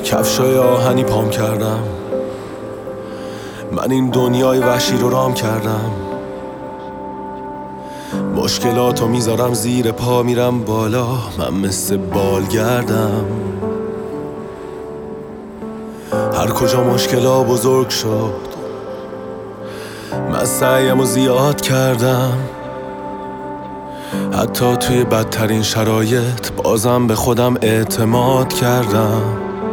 کفشای آهنی پام کردم، من این دنیای وحشی رو رام کردم. مشکلاتو میذارم زیر پا، میرم بالا، من مثل بالگردم. هر کجا مشکلا بزرگ شد، من سعیمو زیاد کردم. حتی توی بدترین شرایط بازم به خودم اعتماد کردم.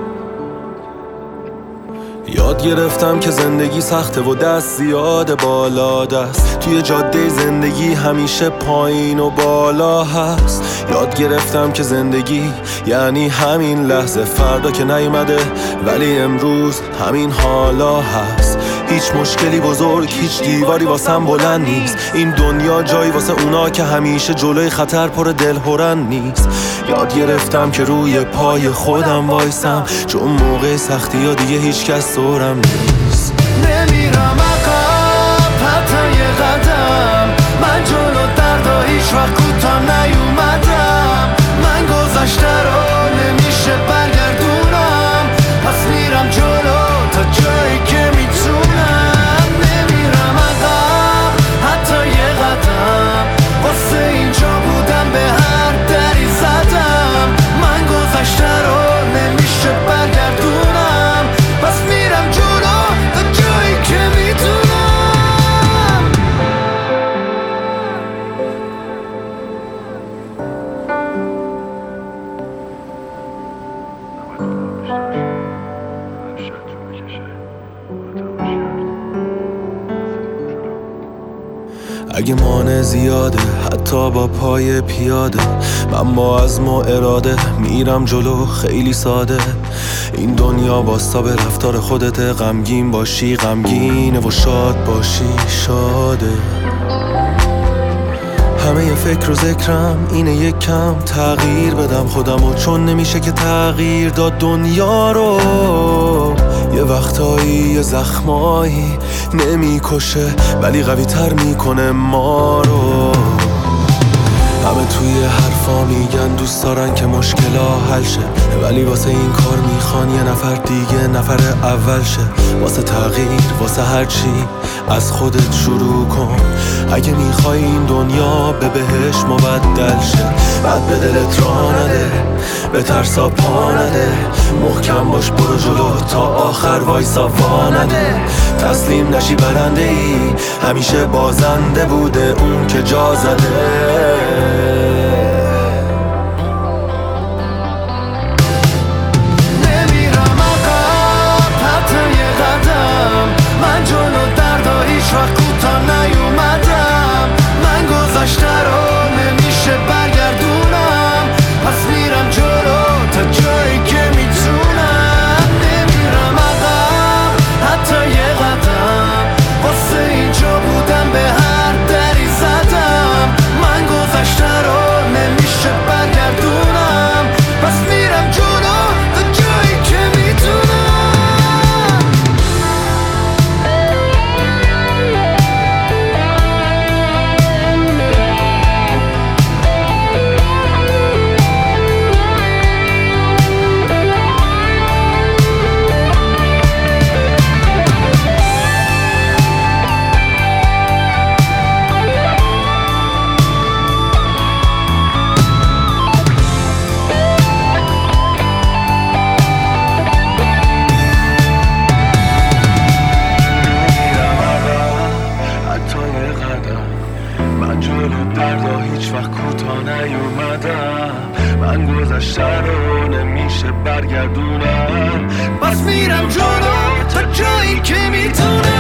یاد گرفتم که زندگی سخته و دست زیاده بالا دست، توی جاده زندگی همیشه پایین و بالا هست. یاد گرفتم که زندگی یعنی همین لحظه، فردا که نیومده ولی امروز همین حالا هست. هیچ مشکلی بزرگ، هیچ دیواری واسم بلند نیست. این دنیا جایی واسه اونا که همیشه جلوی خطر پر دلهرن نیست. یاد گرفتم که روی پای خودم وایسم، چون موقع سختی ها دیگه هیچ کس دورم نیست. نمیرم عقب حتی یه قدم، من جلو دردا هیچ وقت کوتاه نیومدم. من گذشته رو نمیشه برگردونم، پس میرم جلو تا جایی که میتونم. نمیرم عقب حتی یه قدم، واسه اینجا بودم به هر دری زدم. من گذشته رو نمیشه برگردونم، پس میرم جلو تا جایی که میتونم. اگه مانع زیاده حتی با پای پیاده، من با عزم و اراده میرم جلو خیلی ساده. این دنیا واستا به رفتار خودت، غمگین باشی غمگینه و شاد باشی شاده. همه فکر و ذکرم اینه یک کم تغییر بدم خودمو، چون نمیشه که تغییر داد دنیا رو. یه وقتایی یه زخمایی نمیکشه ولی قوی تر میکنه ما رو. همه توی حرفا میگن دوست دارن که مشکلا حل شه، ولی واسه این کار میخوان یه نفر دیگه نفر اول شه. واسه تغییر واسه هر چی از خودت شروع کن. اگه میخوای این دنیا به بهش مبدل شه، بعد به دلت راه نده، به ترسا پا نده. محکم باش برو جلو تا آخر وایسا وا نده. تسلیم نشی برنده ای، همیشه بازنده بوده اون که جا زده. نمیرم عقب حتی یه قدم، من جلو دردا هیچ وقت کوتاه نیومدم. من گذشته رو نمیشه برگردونم، پس میرم جلو تا جایی که میتونم. نمیرم عقب حتی یه قدم، واسه اینجا بودم به هر دری زدم. من گذشته رو نمیشه برگردونم، پس میرم جلو تا جایی که میتونم. من جلو دردا هیچ وقت کوتاه نیومدم. من گذشته رو نمیشه برگردونم، پس میرم جلو تا جایی که میتونم.